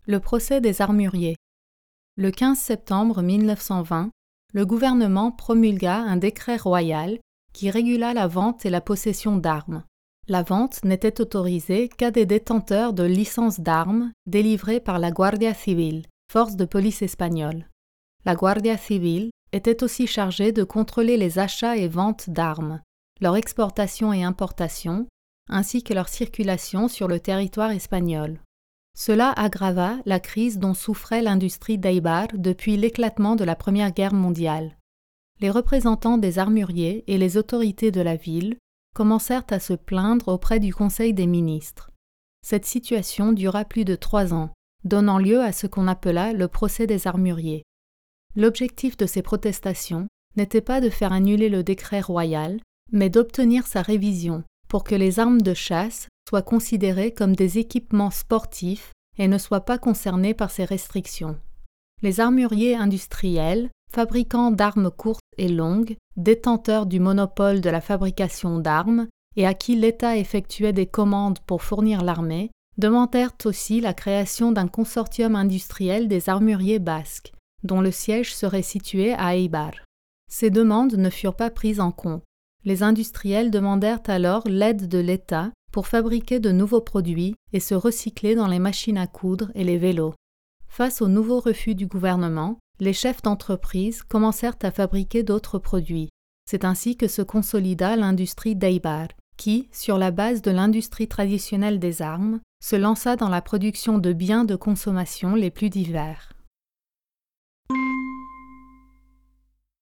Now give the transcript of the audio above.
Le procès des armuriers. Le 15 septembre 1920, le gouvernement promulgua un décret royal qui régula la vente et la possession d'armes. La vente n'était autorisée qu'à des détenteurs de licences d'armes délivrées par la Guardia Civil, force de police espagnole. La Guardia Civil était aussi chargée de contrôler les achats et ventes d'armes, leur exportation et importation, ainsi que leur circulation sur le territoire espagnol. Cela aggrava la crise dont souffrait l'industrie d'Eibar depuis l'éclatement de la Première Guerre mondiale. Les représentants des armuriers et les autorités de la ville commencèrent à se plaindre auprès du Conseil des ministres. Cette situation dura plus de 3 ans, donnant lieu à ce qu'on appela le procès des armuriers. L'objectif de ces protestations n'était pas de faire annuler le décret royal, mais d'obtenir sa révision pour que les armes de chasse soient considérées comme des équipements sportifs et ne soient pas concernés par ces restrictions. Les armuriers industriels, fabricants d'armes courtes et longues, détenteurs du monopole de la fabrication d'armes et à qui l'État effectuait des commandes pour fournir l'armée, demandèrent aussi la création d'un consortium industriel des armuriers basques, dont le siège serait situé à Eibar. Ces demandes ne furent pas prises en compte. Les industriels demandèrent alors l'aide de l'État pour fabriquer de nouveaux produits et se recycler dans les machines à coudre et les vélos. Face au nouveau refus du gouvernement, les chefs d'entreprise commencèrent à fabriquer d'autres produits. C'est ainsi que se consolida l'industrie d'Eibar, qui, sur la base de l'industrie traditionnelle des armes, se lança dans la production de biens de consommation les plus divers.